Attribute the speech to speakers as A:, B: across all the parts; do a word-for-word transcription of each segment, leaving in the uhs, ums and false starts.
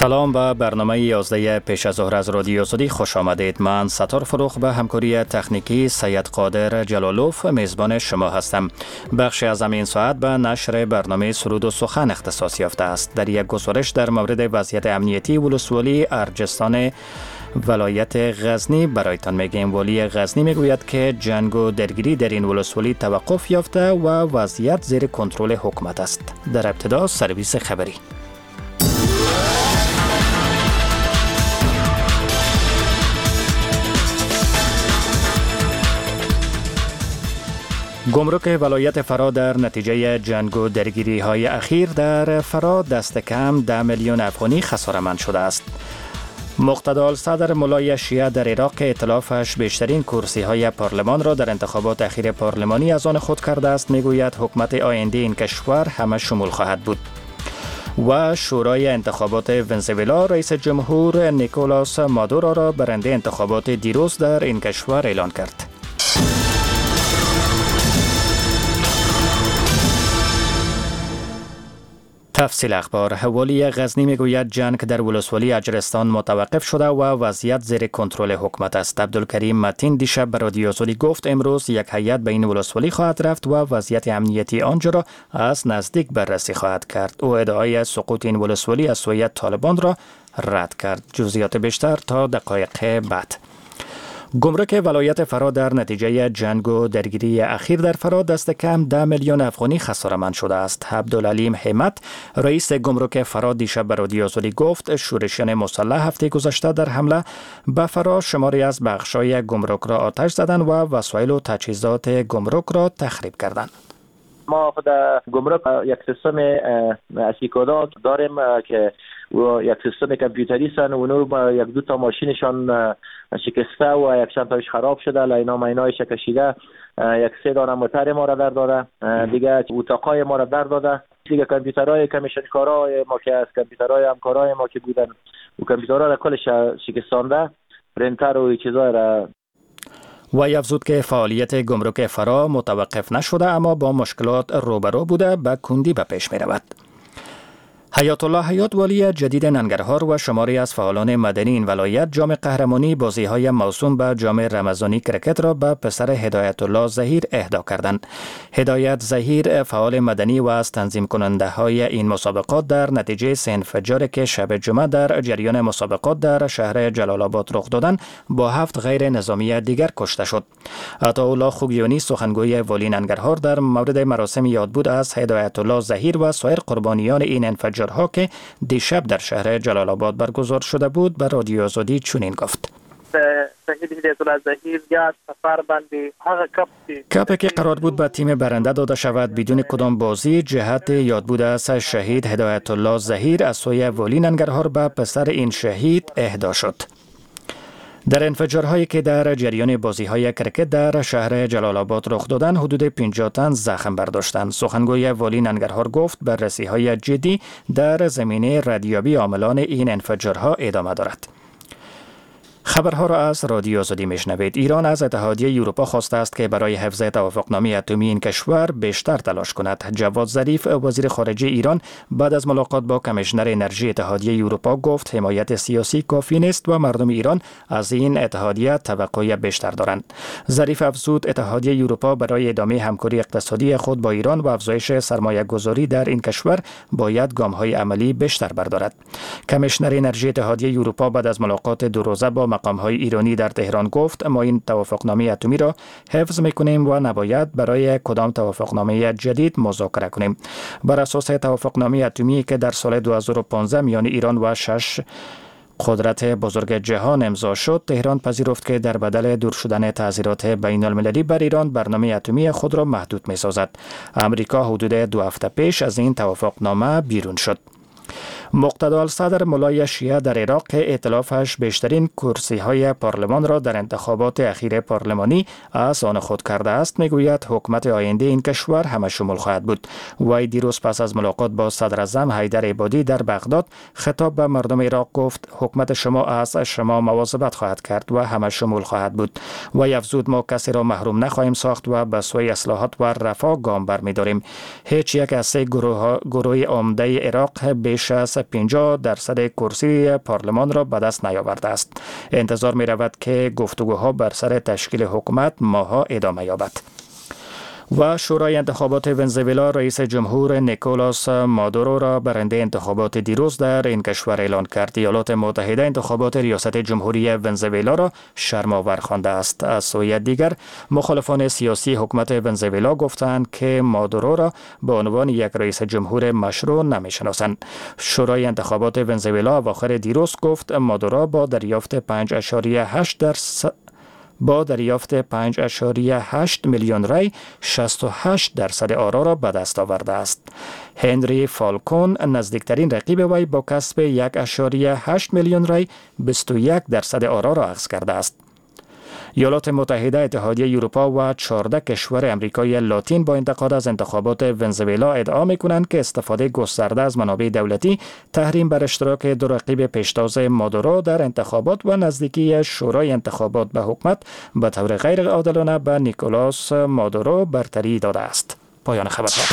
A: سلام به برنامه یازده پیش از ظهر از رادیو آزادی خوش آمدید. من ستار فروخ به همکاری تکنیکی سید قادر جلالوف میزبان شما هستم. بخشی از این ساعت به نشر برنامه سرود و سخن اختصاص یافته است. در یک گزارش در مورد وضعیت امنیتی ولسوالی ارجستان ولایت غزنی برایتان میگیم. والی غزنی میگوید که جنگ و درگیری در این ولسوالی توقف یافته و وضعیت زیر کنترل حکومت است. در ابتدا سرویس خبری. گمرک ولایت فرا در نتیجه جنگ و درگیری های اخیر در فرا دست کم ده میلیون افغانی خساره‌مند شده است. مقتدال صدر ملای شیعه در عراق ائتلافش بیشترین کرسی های پارلمان را در انتخابات اخیر پارلمانی از آن خود کرده است. میگوید حکومت آینده این کشور همه شمول خواهد بود. و شورای انتخابات ونزوئلا رئیس جمهور نیکولاس مادورو را برنده انتخابات دیروز در این کشور اعلان کرد. تفصیل اخبار. والی غزنی میگوید جنگ در ولسوالی اجرستان متوقف شده و وضعیت زیر کنترل حکومت است. عبدالکریم متین دیشب به رادیو آزادی گفت امروز یک هیئت به این ولسوالی خواهد رفت و وضعیت امنیتی آنجا را از نزدیک بررسی خواهد کرد. او ادعای سقوط این ولسوالی از سوی طالبان را رد کرد. جزئیات بیشتر تا دقایق بعد. گمرک ولایت فرا در نتیجه جنگ و درگیری اخیر در فرا دست کم ده میلیون افغانی خساره‌مند شده است. عبدالعلیم همت رئیس گمرک فرا دیشب به رادیو آزادی گفت شورشیان مسلح هفته گذشته در حمله به فرا شماری از بخش‌های گمرک را آتش زدند و وسایل و تجهیزات گمرک را تخریب کردند.
B: ما در گمرک یک سیستم اسیکودات داریم که و یک سیستم کامپیوتری سن و اونو یک دو تا ماشینشان شکسته و یک چند تاش خراب شده، لینا مینایش کشیده، یک سه دانه موتر ما را در داده، دیگه اتاقای ما را در داده، دیگه کامپیوترهای کمیشنکارای ما که از کامپیوترهای همکارای ما که بودن و کامپیوترها را کلش شکستانده، پرینتر و چیزای را.
A: و افزود که فعالیت گمرک فرا متوقف نشده اما با مشکلات روبرو بوده به کندی به پیش می رود. حیات الله حیات والی جدید ننگرهار و شماری از فعالان مدنی این ولایت جام قهرمانی بازی‌های موسوم به جام رمضانی کرکت را به پسر هدایت الله ظهیر اهدا کردند. هدایت ظهیر فعال مدنی و از تنظیم کننده های این مسابقات در نتیجه سه انفجاری که شب جمعه در جریان مسابقات در شهر جلال آباد رخ دادند با هفت غیر نظامی دیگر کشته شد. عطاالله خوگیانی سخنگوی والی ننگرهار در مورد مراسم یادبود از هدایت الله ظهیر و سایر قربانیان این انفجار ها که دیشب در شهر جلال آباد برگزار شده بود به رادیو آزادی چنین گفت: کپی که قرار بود به تیم برنده داده شود بدون کدام بازی جهت یادبود از شهید هدایت الله ظهیر از سوی والی ننگرهار به پسر این شهید اهدا شد. در انفجارهایی که در جریان بازی‌های کرکت در شهر جلال آباد رخ دادند حدود پنجاه تن زخم برداشتند. سخنگوی والی ننگرهار گفت بررسی‌های جدی در زمینه ردیابی عاملان این انفجارها ادامه دارد. خبرها را از رادیو آزادی میشنوید. ایران از اتحادیه اروپا خواسته است که برای حفظ توافقنامه اتمی این کشور بیشتر تلاش کند. جواد ظریف وزیر خارجه ایران بعد از ملاقات با کمیشنر انرژی اتحادیه اروپا گفت حمایت سیاسی کافی نیست و مردم ایران از این اتحادیه توقع بیشتر دارند. ظریف افزود اتحادیه اروپا برای ادامه همکاری اقتصادی خود با ایران و افزایش سرمایه گذاری در این کشور باید گام‌های عملی بیشتر بردارد. کمیشنر انرژی اتحادیه اروپا بعد از ملاقات دو روزه با مقام‌های ایرانی در تهران گفت ما این توافقنامه اتمی را حفظ می‌کنیم و نباید برای کدام توافقنامه جدید مذاکره کنیم. بر اساس توافقنامه اتمی که در سال دو هزار و پانزده میان ایران و شش قدرت بزرگ جهان امضا شد، تهران پذیرفت که در بدل دور شدن تعزیرات بین المللی بر ایران برنامه اتمی خود را محدود می‌سازد. امریکا حدود دو هفته پیش از این توافقنامه بیرون شد. مقتدال صدر ملای شیعه در عراق ائتلافش بیشترین کرسی های پارلمان را در انتخابات اخیر پارلمانی از آن خود کرده است. میگوید حکومت آینده این کشور همه شمول خواهد بود. وی دیروز پس از ملاقات با صدر اعظم حیدر عبادی در بغداد خطاب به مردم عراق گفت حکومت شما از شما مواظبت خواهد کرد و همه شمول خواهد بود. وی افزود ما کسی را محروم نخواهیم ساخت و به سوی اصلاحات و رفاه گام برمی‌داریم. هیچ یک از سه گروه گروه عمده عراق بیش بیش از پنجاه درصد کرسی پارلمان را به دست نیاورده است. انتظار می رود که گفتگوها بر سر تشکیل حکومت ماه‌ها ادامه یابد. و شورای انتخابات ونزوئلا رئیس جمهور نیکولاس مادورو را برنده انتخابات دیروز در این کشور اعلان کرد. ایالات متحده انتخابات ریاست جمهوری ونزوئلا را شرم‌آور خوانده است. از سوی دیگر مخالفان سیاسی حکومت ونزوئلا گفتند که مادورو را به عنوان یک رئیس جمهور مشروع نمی‌شناسند. شورای انتخابات ونزوئلا اواخر دیروز گفت مادورو با دریافت پنج اشاریه هشت درصد با دریافت پنج اشاریه هشت میلیون رای شصت و هشت درصد آرا را به دست آورده است. هنری فالکون نزدیکترین رقیب وی با کسب یک اشاریه هشت میلیون رای بیست و یک درصد آرا را اخذ کرده است. ایالات متحده، اتحادیه اروپا و چهارده کشور امریکای لاتین با انتقاد از انتخابات ونزوئلا ادعا می‌کنند که استفاده گسترده از منابع دولتی، تحریم بر اشتراک دو رقیب پیشتاز مادورو در انتخابات و نزدیکی شورای انتخابات به حکومت به طور غیر عادلانه به نیکولاس مادورو برتری داده است. پایان خبرها.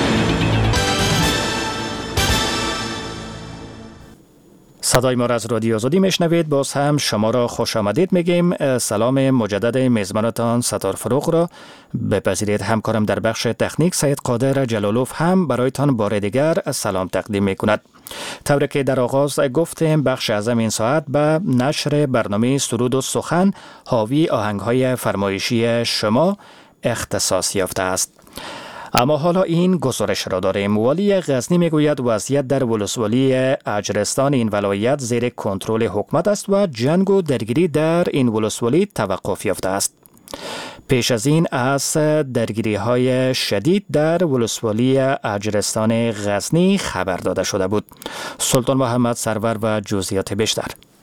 A: صدای ما را از رادیو آزادی میشنوید. باز هم شما را خوش آمدید میگیم. سلام مجدد میزبانتان ستار فروغ را بپذیرید. همکارم در بخش تکنیک سید قادر جلالوف هم برایتان بار دیگر سلام تقدیم میکند. طوری که در آغاز گفتیم بخش اعظم این ساعت به نشر برنامه سرود و سخن حاوی آهنگ‌های فرمایشی شما اختصاص یافته است. اما حالا این گزارش را داریم. والی غزنی میگوید وضعیت در ولسوالی اجرستان این ولایت زیر کنترل حکومت است و جنگ و درگیری در این ولسوالی توقف یافته است. پیش از این از درگیری های شدید در ولسوالی اجرستان غزنی خبر داده شده بود. سلطان محمد سرور و جزئیات بیشتر.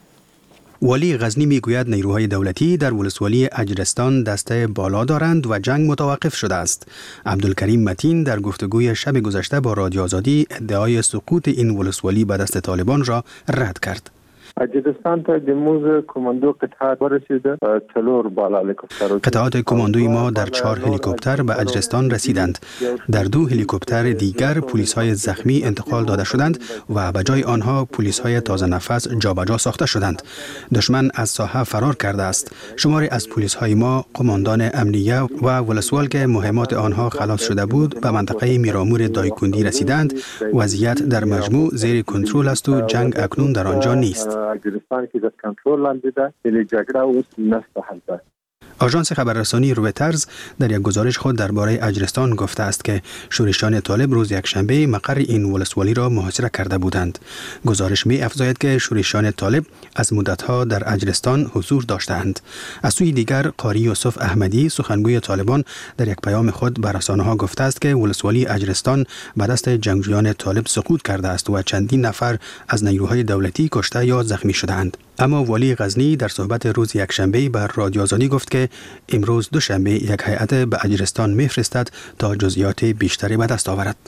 C: والی غزنی میگوید نیروهای دولتی در ولسوالی اجرستان دسته بالا دارند و جنگ متوقف شده است. عبدالکریم متین در گفتگوی شب گذشته با رادیو آزادی ادعای سقوط این ولسوالی به دست طالبان را رد کرد.
D: اجرستان ته د موز کماندو قطعات ورسیده چلور بالا هلیکوپتر
C: قطعات کماندوی ما در چهار هلیکوپتر به اجرستان رسیدند. در دو هلیکوپتر دیگر پلیس های زخمی انتقال داده شدند و به جای آنها پلیس های تازه نفس جابجا ساخته شدند. دشمن از ساحه فرار کرده است. شماری از پلیس های ما، قماندان امنیه و ولسوال که مهمات آنها خلاص شده بود به منطقه میرامور دایکندی رسیدند. وضعیت در مجموع زیر کنترل است و جنگ اکنون در آنجا نیست.
D: اجرستان کې د کنټرول لاندې ده، یعنی جګړه اوس نشته هلته.
C: آژانس خبررسانی رویترز در یک گزارش خود درباره اجرستان گفته است که شورشیان طالب روز یکشنبه مقر این ولسوالی را محاصره کرده بودند. گزارش می افزاید که شورشیان طالب از مدتها در اجرستان حضور داشتند. از سوی دیگر قاری یوسف احمدی سخنگوی طالبان در یک پیام خود به رسانه‌ها گفته است که ولسوالی اجرستان به دست جنگجویان طالب سقوط کرده است و چندین نفر از نیروهای دولتی کشته یا زخمی شدند. اما والی غزنی در صحبت روز یکشنبه بر رادیو آزادی گفت که امروز دوشنبه یک هیئت به اجرستان میفرستد تا جزئیات بیشتری به دست آورد.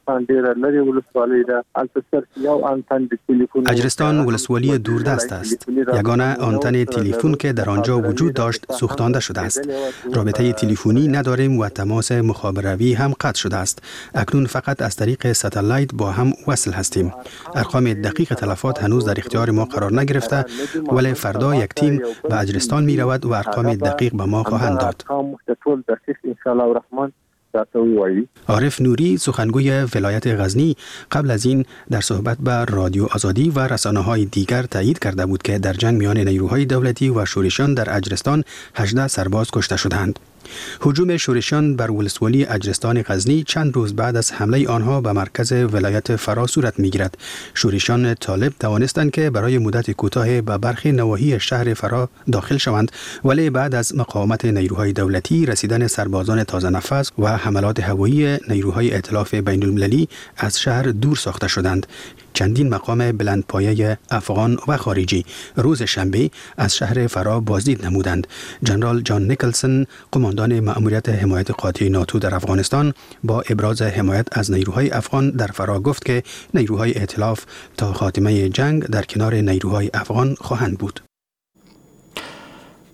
C: اجرستان ولسوالی دوردست است. یگانه آنتن تلفن که در آنجا وجود داشت سوختانده شده است. رابطه تلفنی نداریم و تماس مخابراتی هم قطع شده است. اکنون فقط از طریق ستلایت با هم وصل هستیم. ارقام دقیق تلفات هنوز در اختیار ما قرار نگرفته، ولی فردا یک تیم به اجرستان می رود و ارقام دقیق به ما خواهند داد. عارف نوری سخنگوی ولایت غزنی قبل از این در صحبت با رادیو آزادی و رسانه‌های دیگر تایید کرده بود که در جنگ میان نیروهای دولتی و شورشیان در اجرستان هجده سرباز کشته شدند. هجوم شورشیان بر ولسوالی اجرستان غزنی چند روز بعد از حمله آنها به مرکز ولایت فرا صورت می‌گیرد. شورشیان طالب توانستند که برای مدت کوتاه به برخی نواحی شهر فرا داخل شوند، ولی بعد از مقاومت نیروهای دولتی، رسیدن سربازان تازه نفس و حملات هوایی نیروهای ائتلاف بین‌المللی از شهر دور ساخته شدند. چندین مقام بلندپایه افغان و خارجی روز شنبه از شهر فرا بازدید نمودند. جنرال جان نیکلسون، قماندان مأموریت حمایت قاطع ناتو در افغانستان، با ابراز حمایت از نیروهای افغان در فرا گفت که نیروهای ائتلاف تا خاتمه جنگ در کنار نیروهای افغان خواهند بود.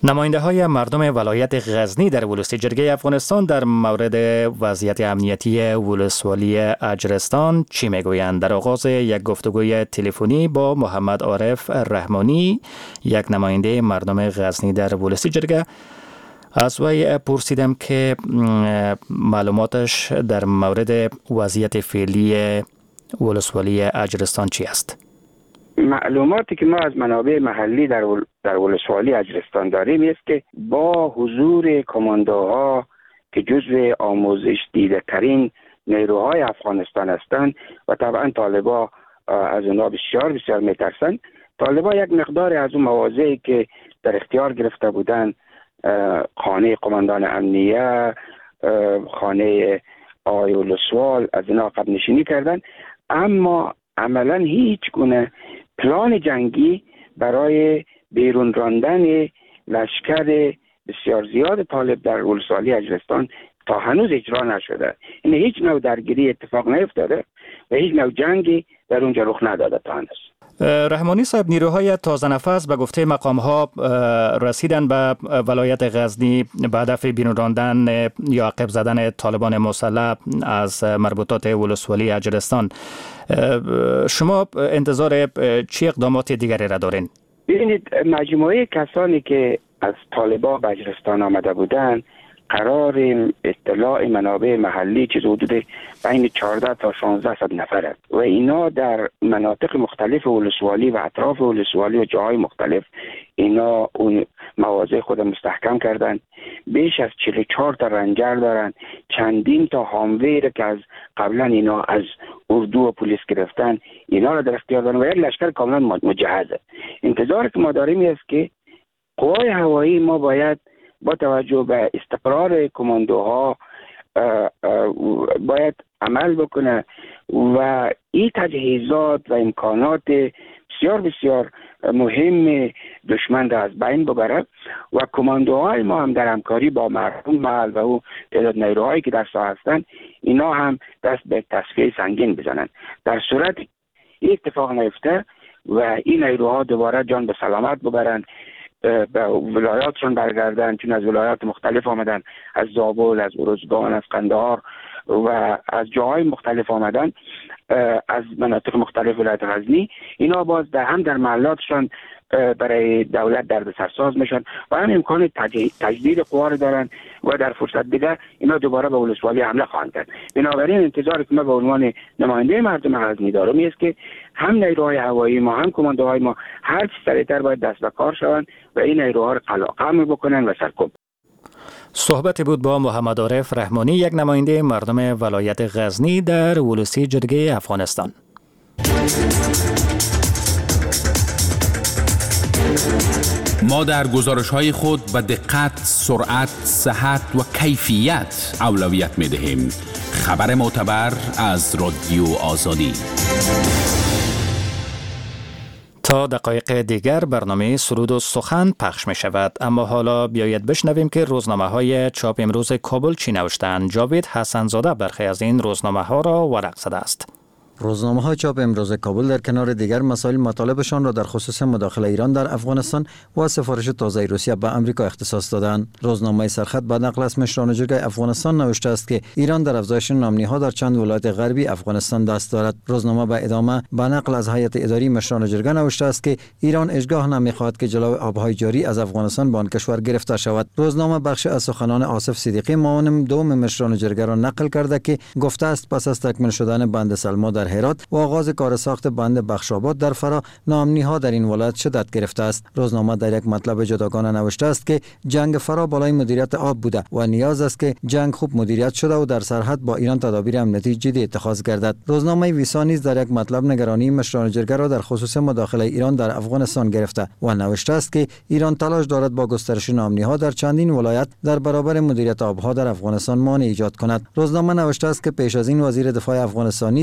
A: نماینده های مردم ولایت غزنی در ولسی جرگه افغانستان در مورد وضعیت امنیتی ولسوالی اجرستان چی میگویند؟ در آغاز یک گفتگوی تلفنی با محمد عارف رحمانی، یک نماینده مردم غزنی در ولسی جرگه، از وی پرسیدم که معلوماتش در مورد وضعیت فعلی ولسوالی اجرستان چی است؟
E: معلوماتی که ما از منابع محلی در ول... در ولسوالی اجرستان داریم است که با حضور کماندوها که جزو آموزش دیده ترین نیروهای افغانستان هستند و طبعا طالبا از اونها بسیار بسیار میترسند. طالبا یک مقدار از اون مواضعی که در اختیار گرفته بودند، خانه قماندان امنیه، خانه آقای ولسوال، از اینا عقب نشینی کردن، اما عملا هیچ گونه پلان جنگی برای بیرون راندن لشکر بسیار زیاد طالب در ولسوالی اجرستان تا هنوز اجرا نشده. این هیچ نوع درگیری اتفاق نیفتاده و هیچ نوع جنگی در اونجا رخ نداده تا هنوز.
A: رحمانی صاحب، نیروهای تازه نفس به گفته مقام ها رسیدن به ولایت غزنی به هدف بیرون راندن یا عقب زدن طالبان مسلح از مربوطات ولسوالی اجرستان. شما انتظار چه اقدامات دیگری را دارین؟
E: ببینید، مجموعه کسانی که از طالبان به اجرستان آمده بودند قرار اطلاع منابع محلی چیز حدود بین چهارده تا شانزده صد نفر است و اینا در مناطق مختلف ولسوالی و اطراف ولسوالی و جاهای مختلف اینا اون مواضع خود مستحکم کردن. بیش از چهل و چهار تا رنجر دارن، چندین تا هامویر که از قبلا اینا از اردو و پلیس گرفتن اینا را در اختیار دارن و یک لشکر کاملا مجهزه. انتظار که ما داریم است که قوای هوایی ما باید با توجه به استقرار کماندوها باید عمل بکنه و این تجهیزات و امکانات بسیار بسیار مهم دشمن را از بین ببره و کماندوهای ما هم در همکاری با مردم محل و او تعداد نیروهایی که در ساحه هستند اینا هم دست به تصفیه سنگین بزنن. در صورت این اتفاق نیفته و این نیروها دوباره جان به سلامت ببرن، به ولایاتشون برگردن، چون از ولایات مختلف آمدن، از زابل، از ارزگان، از قندهار و از جاهای مختلف آمدن، از مناطق مختلف ولایت غزنی، اینا باز در هم در محلاتشون برای دولت درد سرساز میشن و هم امکان تجدید قوا رو دارن و در فرصت دیگه اینا دوباره به ولسوالی حمله خواهند کرد. بنابراین انتظار که ما به عنوان نماینده مردم غزنی دارم است که هم نیروهای هوایی ما هم کماندوهای ما هر چه سریعتر باید دست به کار شوند و این نیروها رو قلع بکنن و سرکوب.
A: صحبت بود با محمد عارف رحمانی، یک نماینده مردم ولایت غزنی در ولسی جرگه افغانستان.
F: ما در گزارش‌های خود به دقت، سرعت، صحت و کیفیت اولویت می‌دهیم. خبر معتبر از رادیو آزادی.
A: تا دقایق دیگر برنامه سرود و سخن پخش می شود، اما حالا بیایید بشنویم که روزنامه های چاپ امروز کابل چی نوشتند. جاوید حسن‌زاده برخی از این روزنامه ها را ورق زده است.
G: روزنامه های چاپ امروز کابل در کنار دیگر مسائل مطالبشان را در خصوص مداخله ایران در افغانستان و سفارش تازه روسیه به آمریکا اختصاص دادند. روزنامه سرخط به نقل از مشران جرگه افغانستان نوشته است که ایران در افزایش نامنی‌ها در چند ولایت غربی افغانستان دست دارد. روزنامه به ادامه به نقل از هیئت اداری مشران جرگه نوشته است که ایران هیچگاه نمی‌خواهد که جلوی آبهای جاری از افغانستان به آن کشور گرفته شود. روزنامه بخش از سخنان آصف صدیقی معاون دوم مشران جرگه را نقل کرده که گفته است پس از تکمیل شدن بند سلما در هرات و آغاز کار ساخت بند بخشاباد در فرا، ناامنی‌ها در این ولایت شدت گرفته است. روزنامه در یک مطلب جداگانه نوشته است که جنگ فرا بالای مدیریت آب بوده و نیاز است که جنگ خوب مدیریت شده و در سرحد با ایران تدابیر امنیتی جدی اتخاذ گردد. روزنامه ویسا نیز در یک مطلب نگرانی مشران جرگه را در خصوص مداخله ایران در افغانستان گرفته و نوشته است که ایران تلاش دارد با گسترش ناامنی‌ها در چندین ولایت در برابر مدیریت آبها در افغانستان مانع ایجاد کند. روزنامه نوشته است که پیش از این وزیر دفاع افغانستان نیز در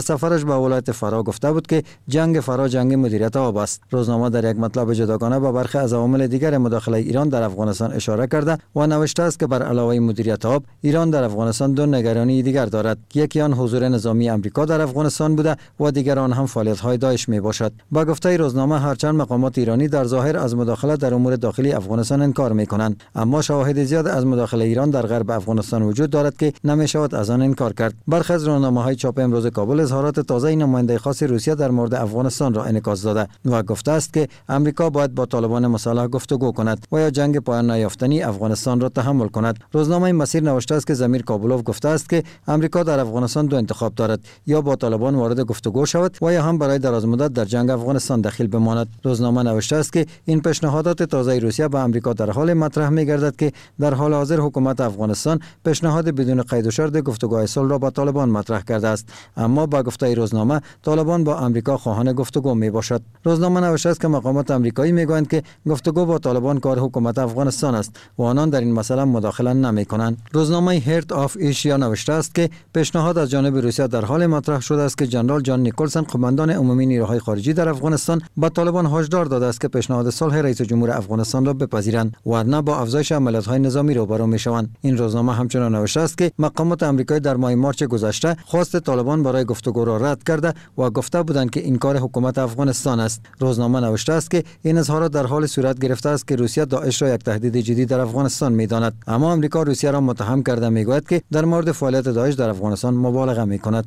G: سفرش به ولایت فرا گفته بود که جنگ فرا جنگ مدیریت آب است. روزنامه در یک مطلب جداگانه به برخی از عوامل دیگر مداخله ایران در افغانستان اشاره کرده و نوشته است که بر علاوه مدیریت آب، ایران در افغانستان دو نگرانی دیگر دارد. یکی آن حضور نظامی آمریکا در افغانستان بوده و دیگر آن هم فعالیت‌های داعش میباشد. با گفته روزنامه هرچند مقامات ایرانی در ظاهر از مداخله در امور داخلی افغانستان انکار میکنند، اما شواهد زیاد از مداخله ایران در غرب افغانستان وجود دارد که نمیشود از آن انکار کرد. برخی از روزنامه‌های چاپ امروز کابل اظهارات تازه نماینده خاص روسیه در مورد افغانستان را انعکاس داده و گفته است که آمریکا باید با طالبان مصالحه گفتگو کند و یا جنگ پایان نیافتنی افغانستان را تحمل کند. روزنامه مسیر نوشته است که زمیر کابلوف گفته است که آمریکا در افغانستان دو انتخاب دارد، یا با طالبان وارد گفتگو شود و یا هم برای دراز مدت در جنگ افغانستان دخیل بماند. روزنامه نوشته است که این پیشنهادات تازه روسیه به آمریکا در حال مطرح می‌گردد که در حال حاضر حکومت افغانستان پیشنهاد بدون قید و شرط گفتگوهای صلح را با طالبان مطرح کرده است، اما با گفته روزنامه طالبان با آمریکا خواهان گفتگو میباشد. روزنامه نوشته است که مقامات آمریکایی میگویند که گفتگو با طالبان کار حکومت افغانستان است و آنان در این مسئله مداخله نمی‌کنند. روزنامه هرت آف ایشیا نوشته است که پیشنهاد از جانب روسیه در حال مطرح شده است که جنرال جان نیکلسن، قماندان عمومی نیروهای خارجی در افغانستان، با طالبان هشدار داده است که پیشنهاد صلح رئیس جمهور افغانستان را بپذیرند ورنه با افزایش عملیات‌های نظامی روبرو می‌شوند. این روزنامه همچنین نوشته است که مقامات آمریکایی در ماه مارچ گذشته خواست طالبان برای گفتگو را رد کرده و گفته بودند که این کار حکومت افغانستان است. روزنامه نوشته است که این اظهارات در حال صورت گرفته است که روسیه داعش را یک تهدید جدی در افغانستان می‌داند، اما آمریکا روسیه را متهم کرده می‌گوید که در مورد فعالیت داعش در افغانستان مبالغه می‌کند.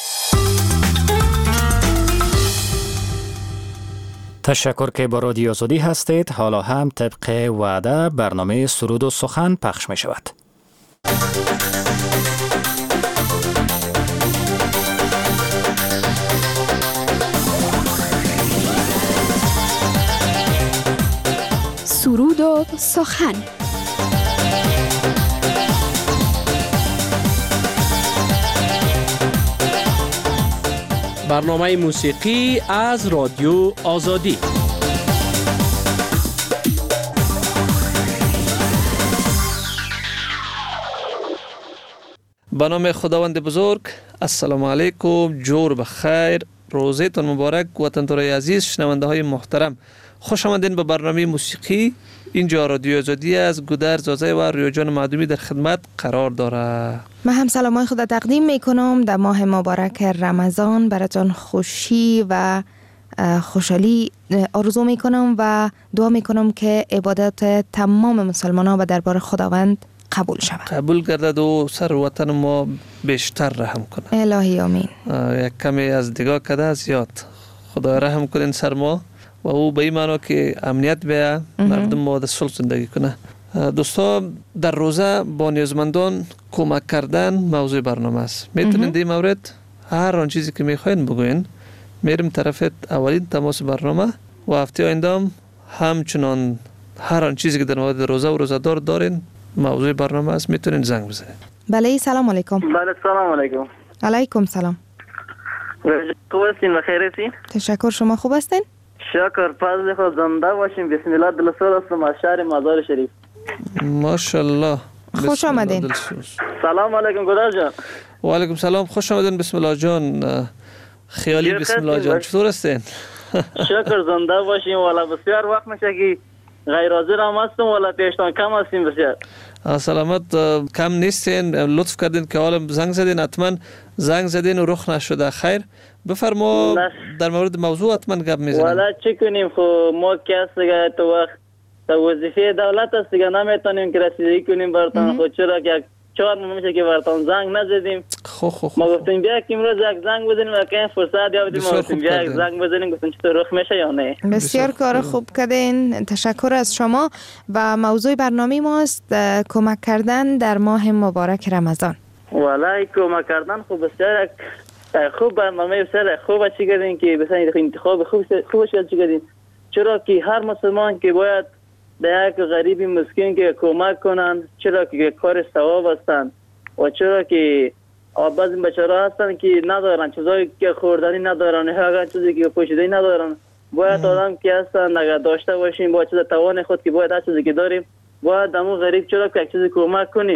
A: تشکر که با رادیو آزادی هستید. حالا هم طبق وعده برنامه سرود و سخن پخش می شود.
H: سرود و سخن.
I: برنامه موسیقی از رادیو آزادی. به نام خداوند بزرگ. السلام علیکم، جور بخیر، روزتون مبارک وطن‌دارای عزیز، شنونده های محترم، خوش آمدین به برنامه موسیقی. اینجا رادیو آزادی از گودر زازه و ریاجان معدومی در خدمت قرار داره.
J: من هم سلامای خود تقدیم میکنم. در ماه مبارک رمضان براتون خوشی و خوشحالی آرزو میکنم و دعا میکنم که عبادت تمام مسلمانان و دربار خداوند قبول شود،
I: قبول گردد و سر وطن ما بیشتر رحم کنه.
J: الهی آمین.
I: یک کمی از دیگاه کده زیاد خدا رحم کنین سر ما و او به این معنا که امنیت بیا، مردم ما در صلح زندگی کنه. دوستا، در روزه با نیازمندان کمک کردن موضوع برنامه است. میتونین در این مورد هر آن چیزی که میخواین بگوین. میریم طرف اولین تماس برنامه و هفته آینده همچنان هر آن چیزی که در مورد روزه و روزه‌دار دارین موضوع برنامه است، میتونین زنگ بزنید.
J: بله، سلام علیکم.
K: بله، سلام علیکم.
J: علیکم سلام.
K: خوب هستین و خیر هستین؟
J: تشکر، شما خوب هستین؟
K: شکر، فضل خود زنده باشین. بسم الله. دلسوز هستم از شهر مزار شریف.
I: ماشاءالله،
J: خوش آمدین.
K: سلام علیکم گودر جان.
I: و علیکم سلام، خوش آمدین. بسم الله جان. خیالی بسم الله جان، چطور هستین؟
K: شکر، زنده باشین. والا بسیار وقت میشه که غیر حاضر هم هستم، والا پیشتان کم هستیم بسیار.
I: سلامت، کم نیستین. لطف کردین که حالا زنگ زدین. حتما زنگ زدین و رخ نشده. خیر، بفرما در مورد موضوع حتما گپ میزنیم.
K: والا چی کنیم، خب ما که هست دیگه تو وقت تا وظیفه دولت است دیگه، نمیتونیم که رسیدگی کنیم براتون. خود چرا که چهار ماه میشه که براتون زنگ نزدیم.
I: خو خو خو
K: ما گفتیم بیا که امروز یک زنگ بزنیم و که فرصت یابیم. ما گفتیم بیا یک زنگ بزنیم، گفتیم چطور رخ میشه یا نه.
J: بسیار کار خوب کردین، تشکر از شما. و موضوع برنامه ماست کمک کردن در ماه مبارک رمضان.
K: والله کمک کردن خوب بسیار خوب برنامه بسیار خوب چی کردین که مثلا انتخاب خوب خوبش چی کردین، چرا که هر مسلمان که باید به یک غریبی مسکین که کمک کنن، چرا که کار ثواب هستند و چرا که بعضی بچه‌ها هستن که ندارن چیزایی که خوردنی ندارن، هر چیزی که پوشیدنی ندارن. باید آدم که هستن اگر داشته باشیم با چیز توان خود که باید هر چیزی که داریم باید همون غریب چرا که یک چیزی کمک کنیم.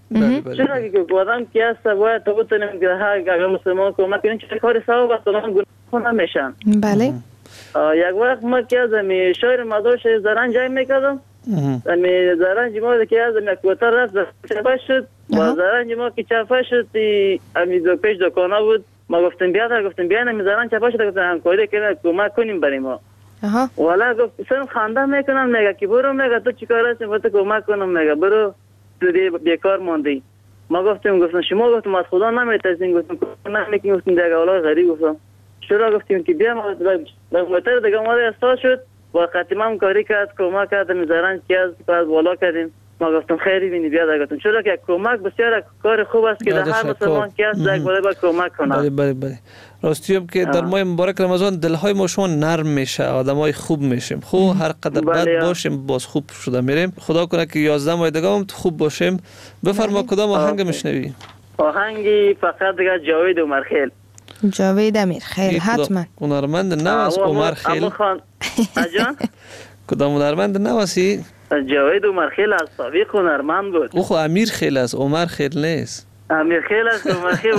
K: چرا که آدم که است باید تو بتونیم که اگر مسلمان کمک کنیم چه کاری ثواب است اونها گناه نمیشن.
J: بله.
K: یک وقت ما که از می شهر مدارش زرنج جای میکردم. می زرنج ما که از یک کوتاه رفت چپا شد و زرنج ما که چپا شد امی دو پیش دکانه بود. ما گفتم بیا در گفتم بیا نمی زرنج چپا شد گفتم همکاری کنیم کمک کنیم برای ما. والا گفت سن خنده میکنم میگه که برو میگه تو چیکار هستی با تو کمک کنم میگه برو تو دی بیکار موندی. ما گفتیم گفتم شما گفتم از خدا نمیترسین گفتم نمیکنیم گفتم دیگه اولا غریب گفتم چرا گفتیم که بیا ما به موتر دیگه ما استاد شد با خاتمم کاری کرد کمک کرد میذارن که از بعد بالا کردیم. ما گفتم خیری بینی بیا در گفتم چرا که کمک بسیار کار خوب است که در هر مسلمان که است یک باید با کمک کنه.
I: بله بله بله راستی هم که در ماه مبارک رمضان دلهای ما شما نرم میشه آدمای خوب میشیم خو هر قدر بد باشیم باز خوب شده میریم. خدا کنه که یازده ماه دیگه هم خوب باشیم. بفرما کدام آهنگ میشنوی؟
K: آهنگی فقط دیگه جاوید عمرخیل.
J: جاوید عمرخیل حتما.
I: هنرمند نواز عمرخیل.
K: اجان
I: کدام هنرمند نواسی؟
K: جاوید عمرخیل از سابق هنرمند بود.
I: او خو امیر خیل است عمر خیل نیست.
K: امیر خیل است عمر خیل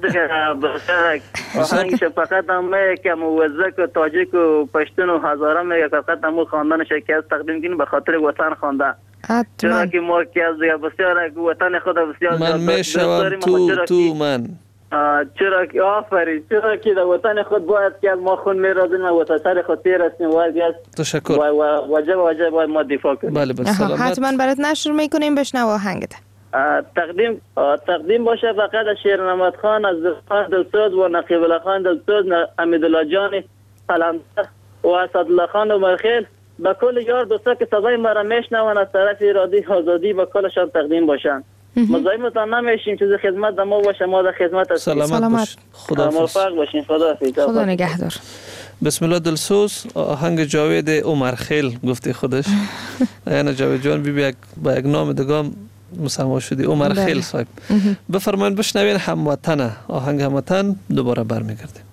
K: بسیار آهنگش فقط هم میگه که موزک و تاجیک و پشتون و هزاره میگه فقط هم خواندنش که از تقدیم کنیم به خاطر وطن خوانده. چرا که ما که از بسیار وطن خود بسیار
I: من میشوم تو تو من
K: چرا که آفرین چرا که در وطن خود باید که ما خون میرازیم و وطن سر خود پیرستیم باید از
I: تشکر
K: و واجب واجب باید ما دفاع کنیم.
I: بله بله سلامت.
J: حتما برات نشر میکنیم بشنو آهنگت.
K: تقدیم تقدیم باشه فقط از شیر نماد خان از خان دلسوز و نقیب الله خان دلسوز امیدالله جان قلندر و اسدالله خان عمرخیل به کل یار دوستا که صدای ما را میشنون از طرف رادیو آزادی به کلشان تقدیم باشن. مزاحمتان نمیشیم چیز خدمت ما باشه ما در خدمت هستیم.
I: سلامت خدا
K: موفق باشین. خدا حافظ.
J: خدا نگهدار.
I: بسم الله دلسوز آهنگ جاوید عمرخیل گفتی خودش. یعنی جاوید جان بی بی با یک نام دیگه مسما شدی عمرخیل صاحب. بفرمایید بشنوین هموطن آهنگ هموطن دوباره برمیگردیم.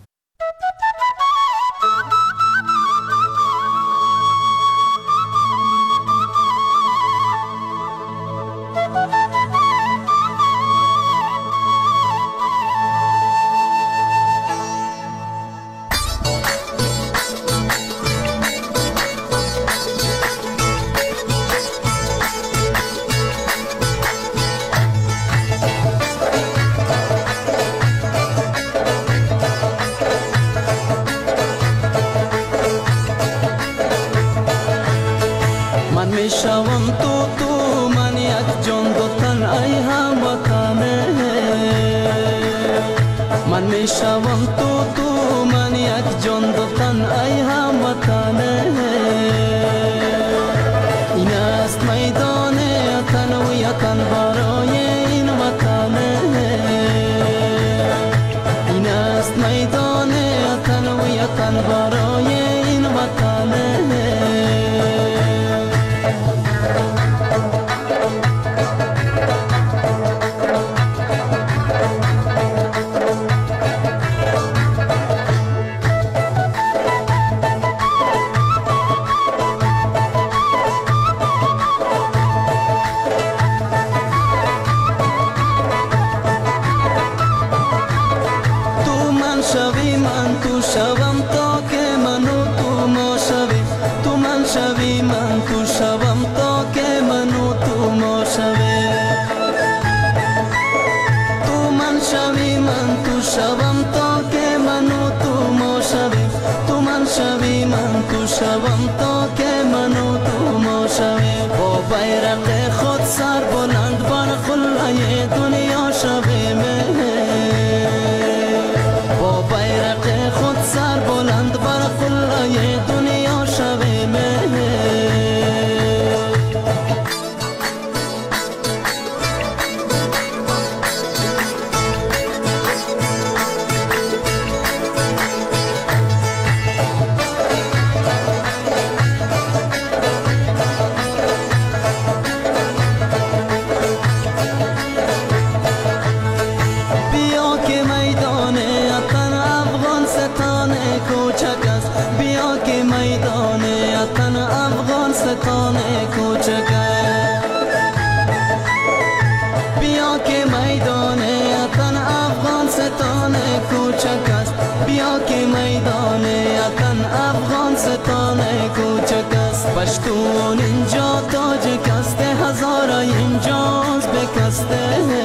H: ستان کوچک است، بیا که میدان وطن افغانستان کوچک است. پشتون اینجا تاجک است، هزارا اینجاست بکسته.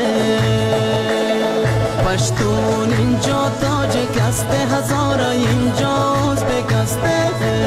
H: پشتون اینجا تاجک است، هزارا اینجاست بکسته.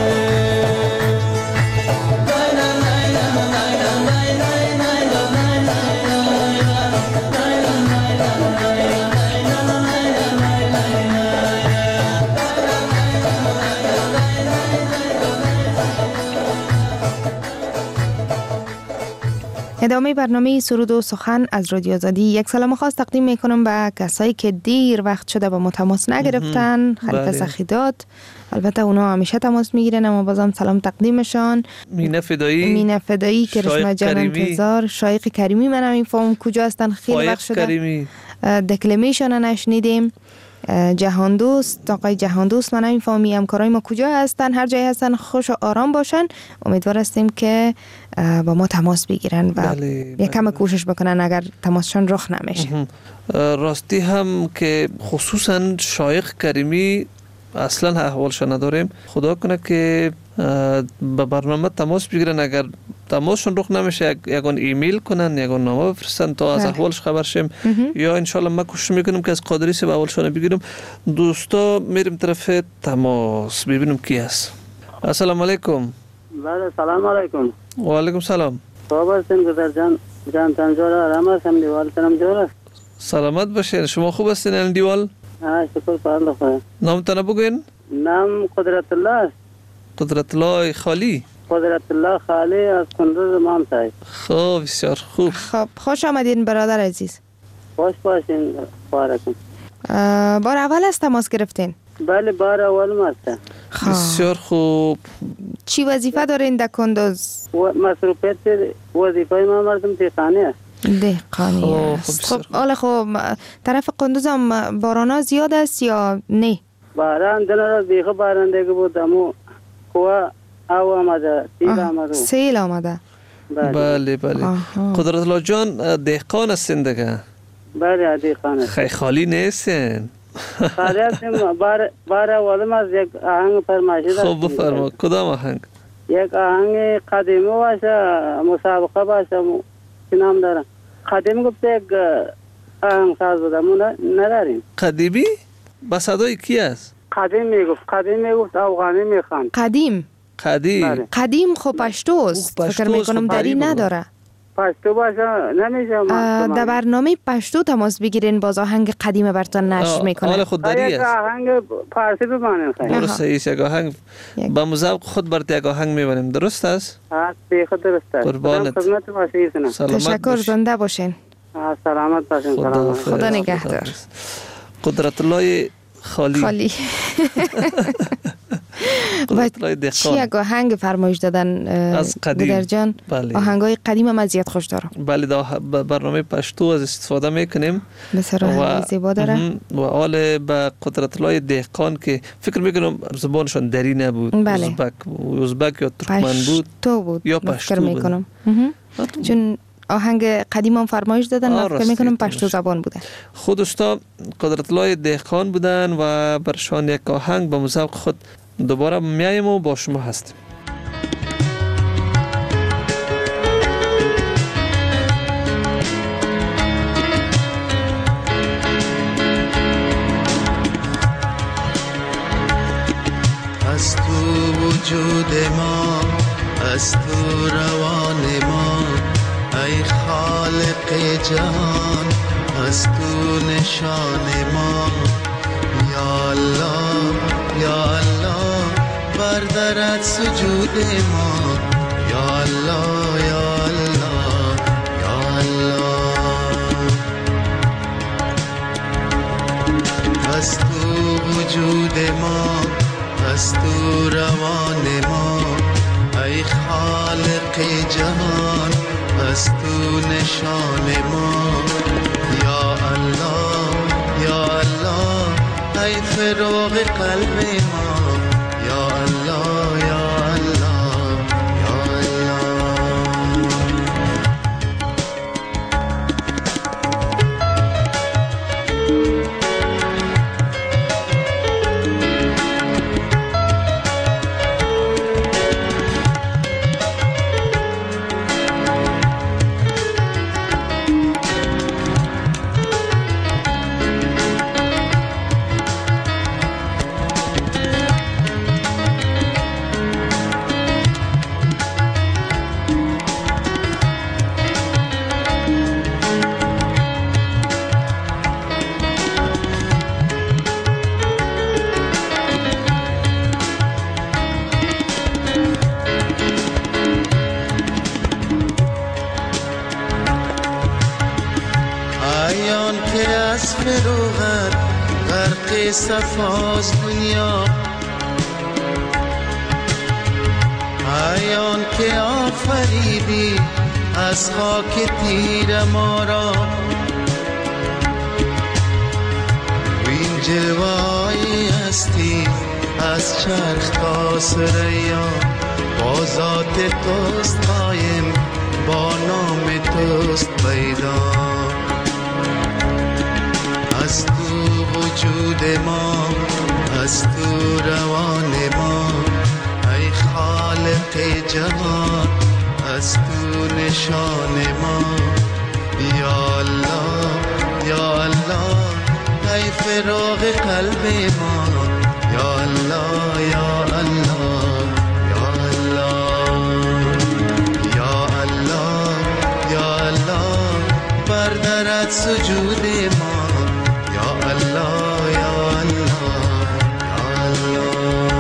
J: ادامه برنامه سرود و سخن از رادیو آزادی. یک سلام خاص تقدیم میکنم به کسایی که دیر وقت شده با ما تماس نگرفتن. خلیفه سخیدات، البته اونا همیشه تماس میگیرن اما بازم سلام تقدیمشان.
I: مینه فدایی،
J: مینه فدایی، کرشما جان انتظار، شایق کریمی، من هم این فهم کجا هستن خیلی وقت شده دکلمیشون نشنیدیم. جهان دوست، آقای جهان دوست، من این فامی همکارای ما کجا هستن؟ هر جایی هستن خوش و آرام باشن. امیدوار هستیم که با ما تماس بگیرن و بله، یک کم کوشش بکنن اگر تماسشان رخ نمیشه.
I: راستی هم که خصوصا شایق کریمی اصلا احوالش نداریم. خدا کنه که به برنامه تماس بگیرن. اگر تماسشون رخ نمیشه یگان ایمیل کنن، یگان نامه بفرستن تا از احوالش خبر شیم، یا انشالله ما کوشش میکنیم که از قادری سے احوالشون بگیریم. دوستا میریم طرف تماس ببینیم کی هست. السلام علیکم.
L: بله سلام علیکم.
I: و علیکم سلام.
L: خوب هستین گذر جان؟ جان تنجور آرام هستم، دیوال تنم جور است.
I: سلامت باشین. شما خوب هستین ال دیوال؟
L: ها شکر خدا خدا.
I: نامتون بگوین؟
L: نام قدرت الله است.
I: قدرت الله خالی.
L: قدرت الله خالی از کندوز مامتای.
I: خوب، بسیار خوب.
J: خب خوش آمدین برادر عزیز.
L: خوش باشین بارکم.
J: بار اول است تماس گرفتین؟
L: بله بار اول ماسته.
I: بسیار خوب.
J: چی وظیفه دارین در کندوز؟
L: مصروفیت وظیفه ما مردم دهقانی است.
J: دهقانی است. خب حالا خب طرف کندوز هم بارانا زیاد است یا نه؟
L: باران دنیا بیخ باران دیگه بود امو کوه او آمده، سیل آمده.
J: سیل آمده.
I: بله بله. قدرت الله جان دهقان هستین دیگه؟
L: بله دهقان است.
I: خیلی خالی نیستین.
L: خالی هستیم. بار بار اولم از یک آهنگ فرمایشی داشتیم.
I: خب بفرما کدام آهنگ؟
L: یک آهنگ قدیمی باشه، مسابقه باشه، چی نام داره؟ قدیمی گفت یک آهنگ ساز بودم نداریم.
I: قدیمی؟ با صدای کی است؟
L: قدیم میگفت، قدیم میگفت افغانی میخوان.
J: قدیم؟
I: قدیم.
J: بله. قدیم خب پشتوست. فکر میکنم دری نداره.
L: پشتو باشه نمیشه.
J: در برنامه پشتو تماس بگیرین باز آهنگ قدیم براتون نشر میکنه.
I: حال خود دری است.
L: آهنگ فارسی بمانیم خیلی.
I: درست است. یک آهنگ با مذوق خود برات یک آهنگ میبریم. درست است؟
L: ها بیخ درست است.
I: قربانت.
L: خدمت باشید.
J: تشکر، زنده باشین.
L: سلامت باشین.
J: خدا, خدا نگهدار.
I: قدرت الله خالی.
J: خالی. چی یک آهنگ فرمایش دادن
I: از قدیم
J: جان؟
I: بله.
J: آهنگای قدیم هم از زیاد خوش دارم.
I: بله در برنامه پشتو از استفاده میکنیم.
J: بسیار زیبا داره.
I: و حال به قدرت الله دهقان که فکر میکنم زبانشان دری نبود.
J: بله.
I: ازبک ازبک یا ترکمن بود.
J: پشتو بود.
I: یا پشتو بود.
J: میکنم. چون آهنگ قدیم هم فرمایش دادن و فکر میکنم پشتو زبان بوده.
I: خود استا قدرت الله دهقان بودن و برشان یک آهنگ با مذوق خود دوباره میاییم و با شما هستیم.
M: از تو وجود ما، از تو روان ما، ای خالق جهان، از تو نشان ما. یا الله یا الله بردارد سجود ما. یا الله یا الله یا الله. از تو وجود ما، از تو روان ما، ای خالق جهان، از تو نشان ما. یا الله یا الله ای فراغ قلب ما. یا الله یا الله یا الله. از فروغت غرق صفاز دنیا. ایان که آفریدی از خاک تیر ما را، وین جلوه‌ای هستی از چرخ تا ثریا. با ذات توست قایم، با نام توست پیدا. از تو وجود ما، از تو روان ما، ای خالق جهان از تو نشان ما. یا الله یا الله ای فراغ قلب ما. یا الله یا الله یا الله یا الله یا الله بردارد سجود ما. یا الله یا الله یا الله.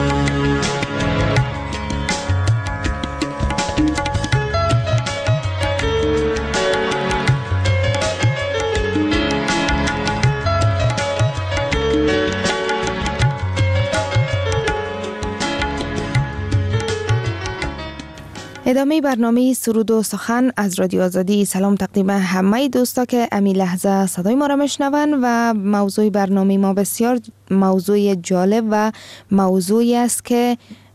J: ادامه برنامه سرود و سخن از رادیو آزادی. سلام تقدیم همه دوستا که امی لحظه صدای ما را میشنون و موضوع برنامه ما بسیار موضوع جالب و موضوعی است که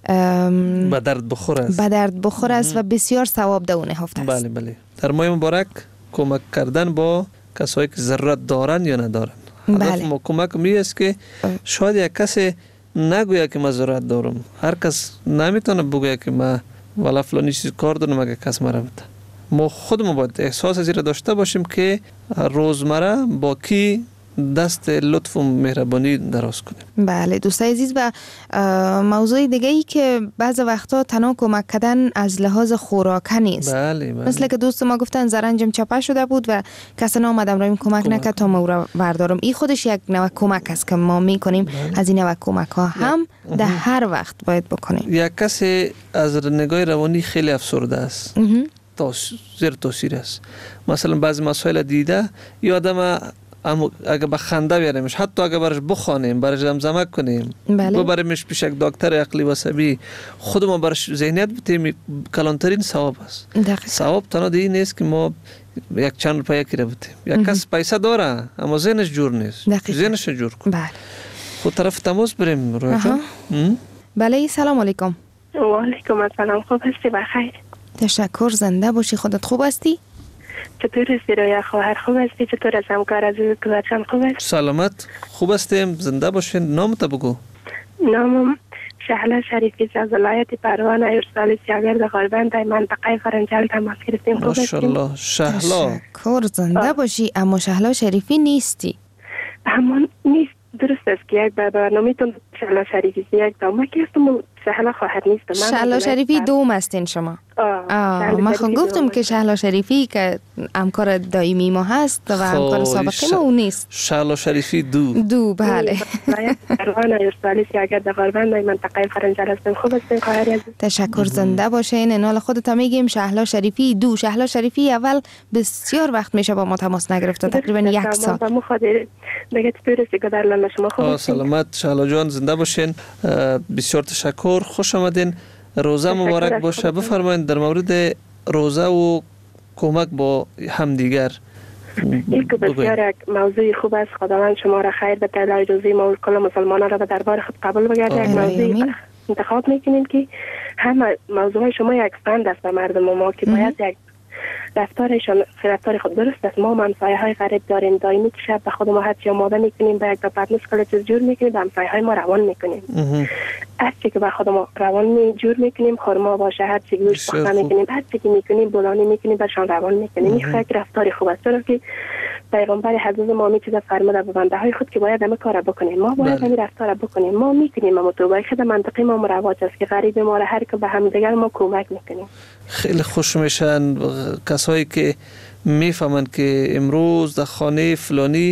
I: به درد بخور است
J: به درد بخور است و بسیار ثواب ده نهفته است.
I: بله بله. در ماه مبارک کمک کردن با کسایی که ضرورت دارن یا ندارن.
J: بله.
I: هدف ما کمک می است که شاید یک کسی نگوید که من ضرورت دارم. هر کس نمیتونه بگوید که من والا فلانی چیز کار دارم اگه کس مرا بده. ما خودمون باید احساس از این داشته باشیم که روزمره با کی دست لطف و مهربانی دراز کنیم.
J: بله دوستای عزیز، و موضوع دیگه ای که بعض وقتا تنها کمک کردن از لحاظ خوراکه نیست.
I: بله بله.
J: مثل که دوست ما گفتن زرنجم چپه شده بود و کسی نامدم رایم کمک نکرد تا ما او را بردارم. این خودش یک نوع کمک است که ما میکنیم. بله. از این نوع کمک ها هم در هر وقت باید بکنیم.
I: یک کسی از نگاه روانی خیلی افسرده است، زیر تاثیر است. مثلا بعضی مسائل دیده یا آدم اما اگه به خنده بیاریمش، حتی اگه برش بخوانیم، برش زمزمه کنیم،
J: بله.
I: ببریمش پیش یک دکتر عقلی و عصبی، خود ما برش ذهنیت بتیم، کلانترین ثواب است. ثواب تنها دی نیست که ما یک چند روپیه یکی رو بتیم. یک کس پیسه داره اما ذهنش جور نیست. ذهنش جور کن.
J: بله.
I: خود طرف تماس بریم رویا جان.
J: بله سلام علیکم.
N: و علیکم السلام. خوب هستی؟ بخیر.
J: تشکر. زنده باشی. خودت خوب هستی؟
N: چطور هستی رویا خواهر؟ خوب هستی؟ چطور از همکار عزیز گذرچان خوب هست؟
I: سلامت خوب هستیم. زنده باشین. نام تا بگو.
N: نامم شهلا شریفی از ولایت پروان ایرسالی سیاگرد غربند در منطقه فرنجال تماس گرفتیم. خوب هستیم؟
I: ماشاءالله. شهلا
J: تشکر. زنده باشی. اما شهلا شریفی نیستی.
N: همون نیست. درست است که یک برنامه‌تون شهلا شریفی یک دامه که هستم، شهلا خواهر نیست.
J: شهلا شریفی دوم هستین شما.
N: آه,
J: آه من خود گفتم که شهلا شریفی که همکار دائمی ما هست و همکار سابقی ما اون نیست.
I: شهلا شریفی دو
J: دو بله.
N: پروان ایرسالی سیاگرد غربند در منطقه فرنجال هستم. خوب هستین خواهر عزیز؟
J: تشکر. زنده باشین. انال خودت میگیم شهلا شریفی دو. شهلا شریفی اول بسیار وقت میشه با ما تماس نگرفته، تقریبا یک سال.
N: با خاطر دیگه تپرسی که در لاله شما خوب
I: هستین؟ سلامت شهلا جان. زنده باشین. بسیار تشکر. خوش آمدین. روزه مبارک باشه. بفرمایید در مورد روزه و کمک با همدیگر.
N: این که بسیار یک موضوع خوب است. خداوند شما را خیر به طلای روزی ما و کل مسلمانان را به دربار خود قبول بگرده. یک موضوع انتخاب میکنیم که همه موضوع شما یک فند است به مردم ما که باید یک رفتارشان رفتار خود درست است. ما همسایه های غریب داریم، دائمی که شب به خود ما حد آماده میکنیم، به یک دو پرتنس کل چیز جور میکنیم، به همسایه های ما روان میکنیم. هر چی که به خود ما روان می جور میکنیم، خورما باشه، هر چی گوش پخته میکنیم، هر چی که میکنیم بولانی میکنیم، برشان روان میکنیم. این یک رفتار خوب است. چرا که پیغمبر حضرت ما می چیز فرموده به بنده های خود که باید همه کار بکنیم. ما باید همین رفتار بکنیم. ما میکنیم، اما تو باید خود منطقه ما مروج است که غریب ما را هر که به همدیگر ما کمک میکنیم.
I: خیلی خوش میشن کسایی که میفهمند که امروز در خانه فلانی